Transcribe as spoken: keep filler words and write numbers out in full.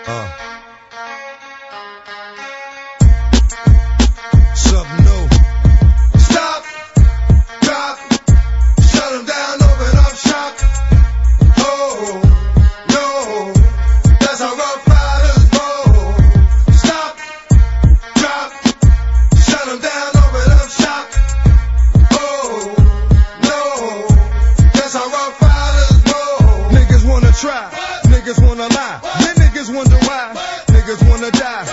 Uh. Something new. Stop, drop, shut them down, open up shop. Oh, no, that's how Rough Riders roll. Stop, drop, shut them down, open up shop. Oh, no, that's how Rough Riders roll. Niggas wanna try, niggas wanna lie, then niggas wonder why, niggas wanna die.